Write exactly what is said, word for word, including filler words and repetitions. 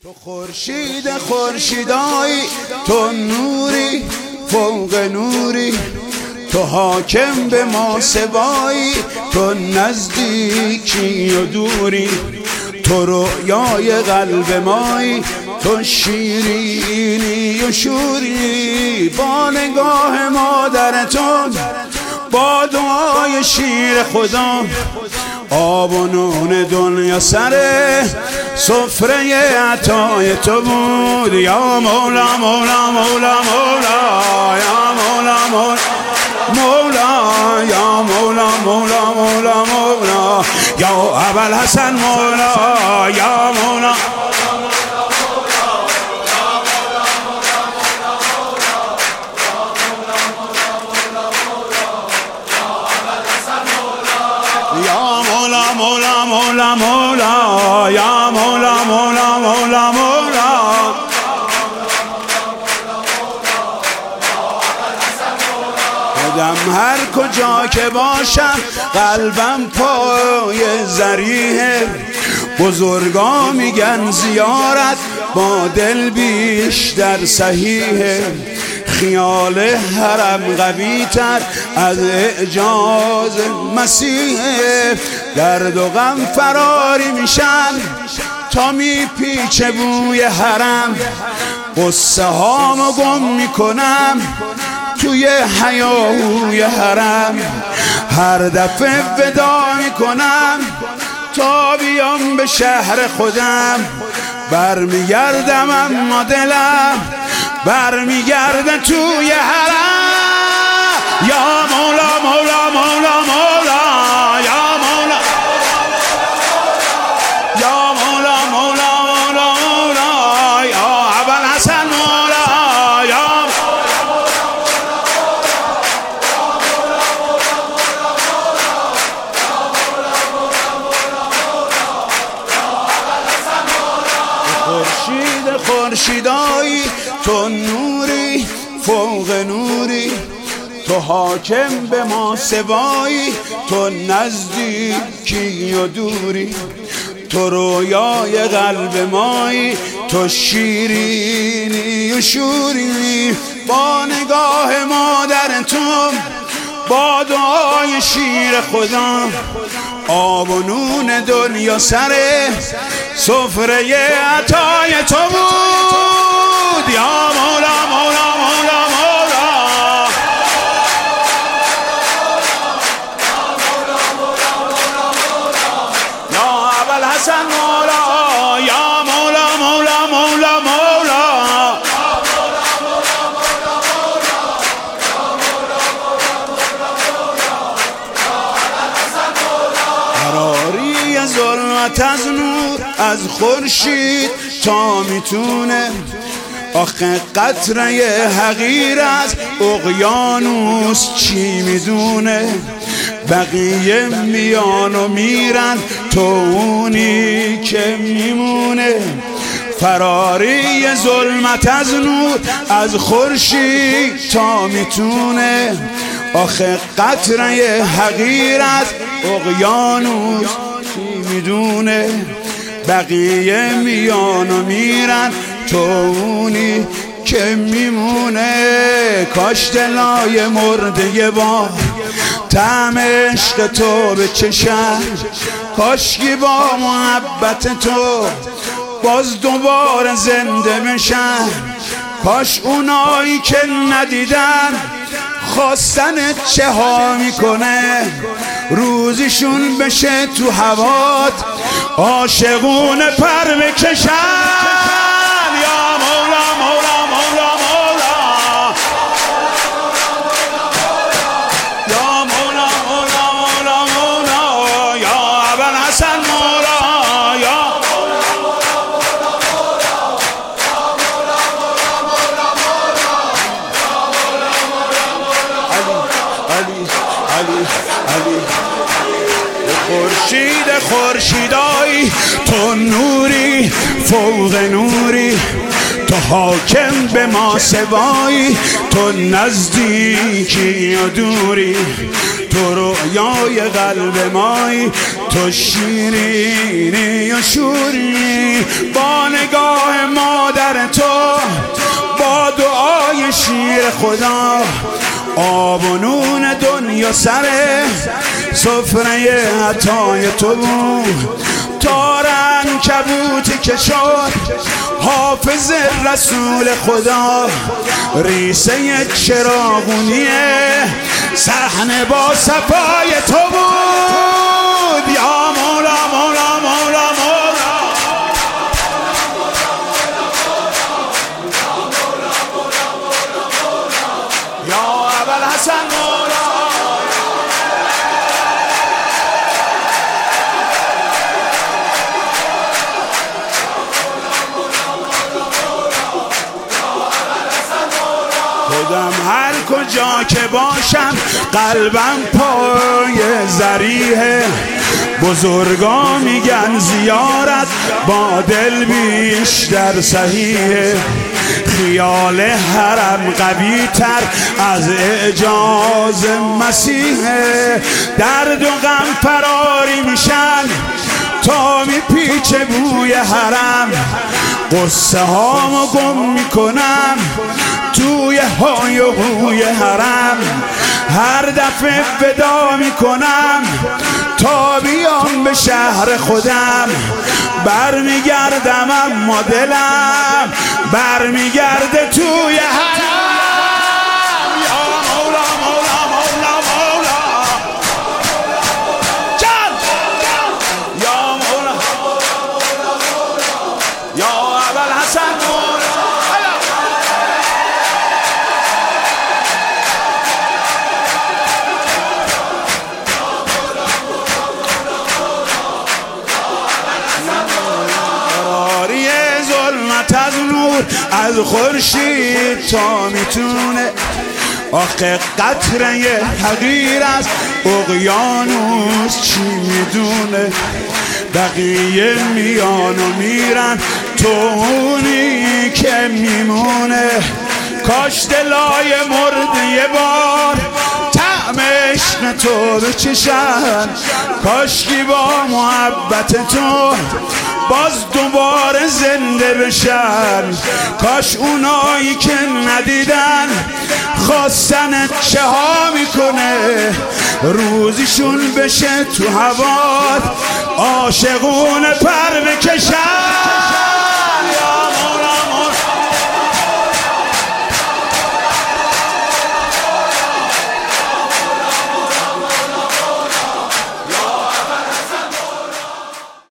تو خورشید خورشیدایی، تو نوری فوق نوری، تو حاکم به ما سوایی، تو نزدیکی و دوری، تو رویای قلب مایی، تو شیرینی و شوری. با نگاه مادرتون، با دعای شیر خدا، آب و نون دنیا سر سفره عطای تو بود. یا مولا مولا مولا مولا، یا مولا مولا مولا، یا مولا مولا مولا مولا، یا ابوالحسن مولا، یا مولا مولا مولا مولا، یا مولا مولا مولا مولا. خودم هر کجا که باشم قلبم پای ذریحه، بزرگا میگن زیارت با دل بیشتر صحیحه. خیال حرم قوی تر از اعجاز مسیحه. درد و غم فراری میشن تا میپیچه بوی حرم، قصه هامو گم میکنم توی هیاهوی حرم. هر دفعه ودا میکنم تا بیام به شهر خودم، برمیگردم اما دلم برمیگرده توی حرم. یا مولا مولا مولا مولا، یا مولا یا مولا مولا مولا مولا، یا ابوالحسن مولا، یا خورشید خورشیدایی، تو نوری فوق نوری، تو حاکم به ما سوایی، تو نزدیکی و دوری، تو رویای قلب مایی، تو شیرینی و شوری. با نگاه مادرتون، با دعای شیر خدا، آب و نون دنیا سر سفره عطای تو بود. یا مولا مولا مولا مولا، یا ابوالحسن مولا، یا مولا مولا مولا مولا. فراری ظلمت از نور، از خورشید تا میتونه، آخه قطره حقیر از اقیانوس چی میدونه. بقیه میان و میرن، تو اونی که میمونه. فراری ظلمت از نور، از خورشید تا میتونه، آخه قطره حقیر از اقیانوس چی میدونه. بقیه میان و میرن، تو اونی که میمونه. کاش دلای مرده با طعم عشق تو بچشن، کاشکی با محبت تو باز دوباره زنده بشن. کاش اونایی که ندیدن خواستن چه ها میکنه، روزشون بشه تو هوات عاشقونه پر بکشن. یا مولا مولا مولا مولا، یا مولا مولا مولا مولا، یا ابوالحسن مولا، یا علی علی علی. خورشید خورشیدایی، تو نوری فوق نوری، تو حاکم به ما سوایی، تو نزدیکی و دوری، تو رویای قلب مایی، تو شیرینی و شوری. با نگاه خدا، آب و نون دنیا سر سفره عطای تو بود. تار عنکبوتی که شد حافظ رسول خدا، ریسه چراغونی صحنه با صفای تو بود. یا مولا مولا مولا مولا، یا ابوالحسن مولا. خودم هر کجا که باشم قلبم پای ذریحه، بزرگا میگن زیارت با دل بیشتر صحیحه. خیال حرم قوی تر از اعجاز مسیحه، درد و غم فراری میشن تا میپیچه بوی حرم. قصه هامو گم میکنم توی های و هوی حرم، هر دفعه ودا میکنم تا بیام به شهر خودم. برمیگردم اما دلم برمیگرده توی حرم. یا مولا مولا مولا مولا، جان یا مولا، یا ابوالحسن مولا. از نور از خورشید تا میتونه، آخه قطره حقیر از اقیانوس چی میدونه. بقیه میان و میرن تو اونی که میمونه. کاش دلای مرده یه بار طعم عشق تو بچشن، کاش کی با محبت تو باز دوباره زنده بشن. کاش اونایی که ندیدن خواستن چه ها میکنه، روزیشون بشه تو هوا عاشقونه پر بکشن.